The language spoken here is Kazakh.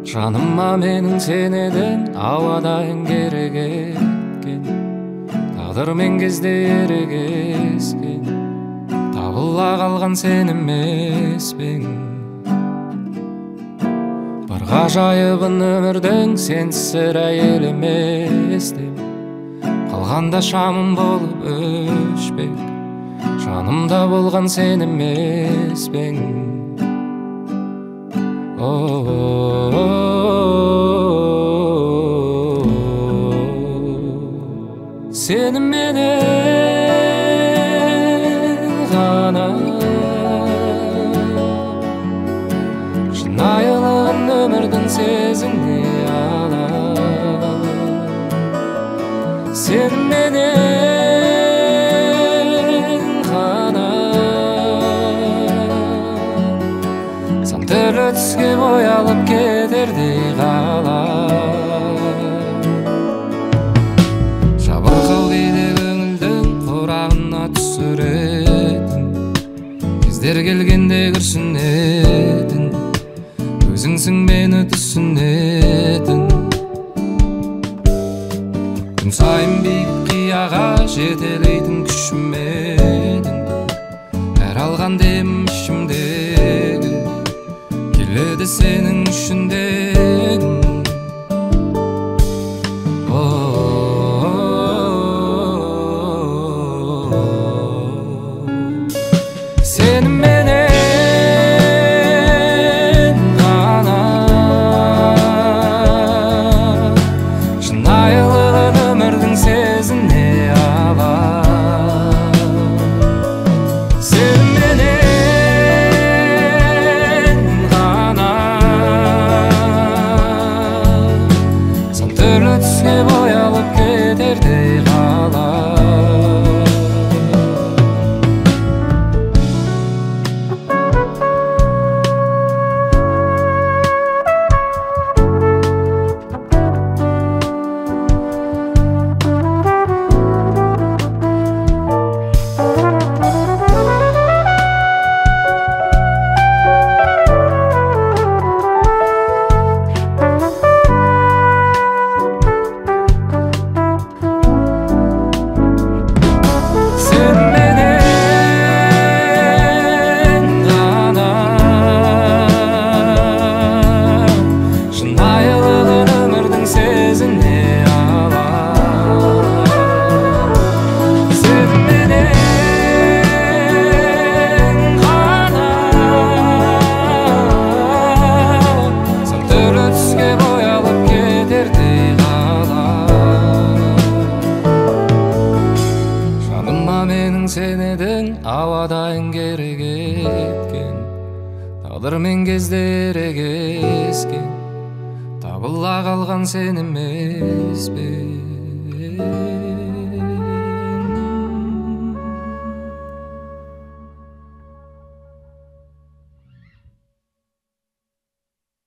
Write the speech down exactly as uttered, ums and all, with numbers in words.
Жаныма менің сенедің ауадайын керек еткен, тағдырмен кезде ерегескен, табыла қалған сен емес пең. Бір ғажайыбын өмірдің сенсіз сірә елемес деп, қалғанда шамым болып өшпек, жанымда болған сен емес пең. Сеніменен ғана шынайылығын өмірдің сезіне алам. Сеніменен ғана сан түрлі түске боялып кетердей қалам. Жабырқау кейде көңілдің құрағына түсіретін, кездер келгенде күрсінетін, өзіңсің мені түсінетін. Күн сайын биік қияға жетелейтін күшім едің, әр алған демім ішімдегі келеді сенің үшіндегің. Сеніменен ғана шынайылығын өмірдің сезіне алам. Сеніменен ғана сан түрлі түске боялып кетердей қалам. Сен едің ауадайын керек еткен, тағдырмен кезде ерегескен, табыла қалған сен емес пе?